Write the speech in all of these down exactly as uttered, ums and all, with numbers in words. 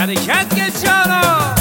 حرکت که جانا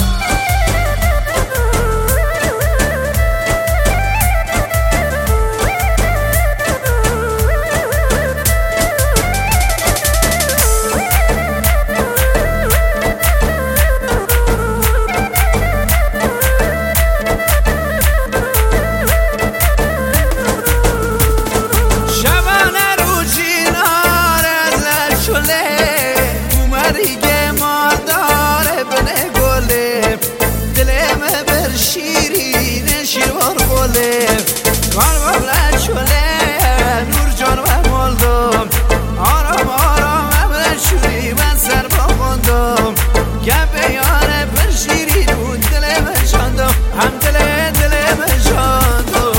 دیگه ما داره بنه گله دلم بر شیرین شیروار گله کار بابلت شله نور جان و مالدم آرام آرام ابر شوری من سر باقندم گپ یاره بر شیرین بود دلم شاندم هم دل دلم شاندم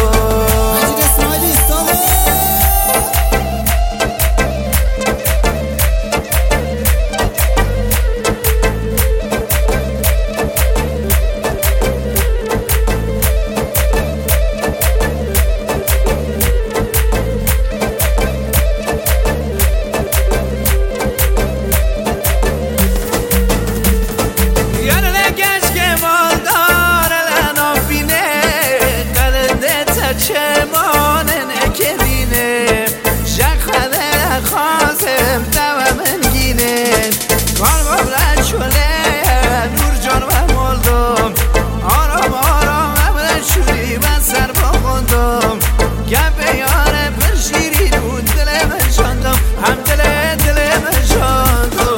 چمانن اکرینه جخده خازم دو منگینه کار بابلت شله نور جان و مالدم آرام آرام ابر شوری من سر باقندم گپ یاره پر شیرین بود دلم شاندم هم دل دلم شاندم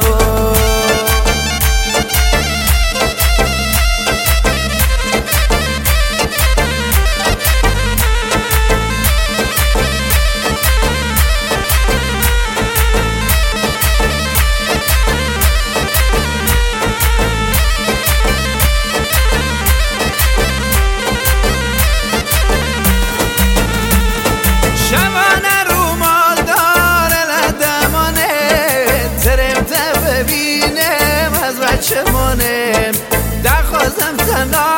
ببینم از بچه مانم در خوازم تنها